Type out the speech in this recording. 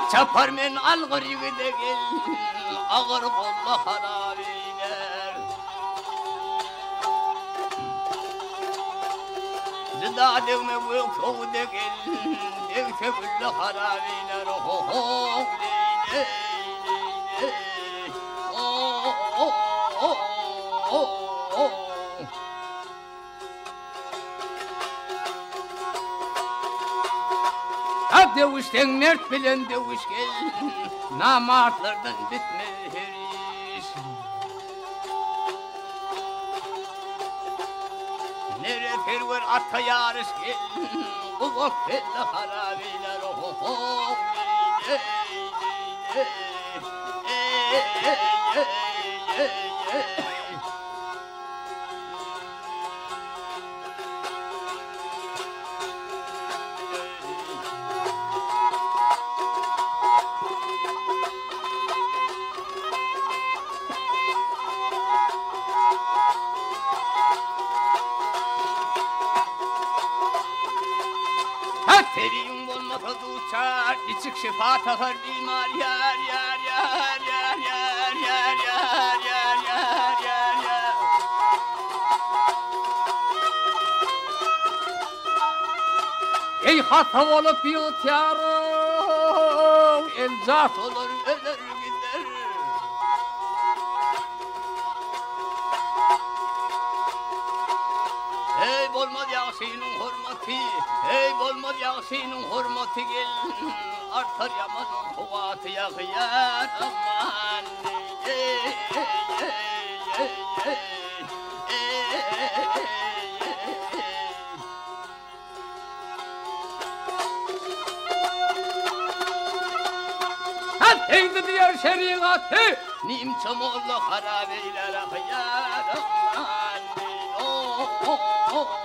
çapar men algır yigidegil ağır kollu harabiler zida degme bu kovdegil degte güllü harabiler ho ley Devuşten mert bilen devuş gel namartlardan bitmez her iş nere perver atta yarış gel bu vakfelle harabiler Teriyum olmasa duçar, içik şifa takar bimar yar yar yar yar yar yar yar yar yar yar yar. Ey hata olup yut yarım, el zat olur ölür gider. Ey bolmaz Yasin'in hürmeti, ey bolmaz Yasin'in hürmeti gel artar yamanın kuvveti yağıyar aman Hadi diyor şeriatı nimçam oğlu harabeyler yağıyar aman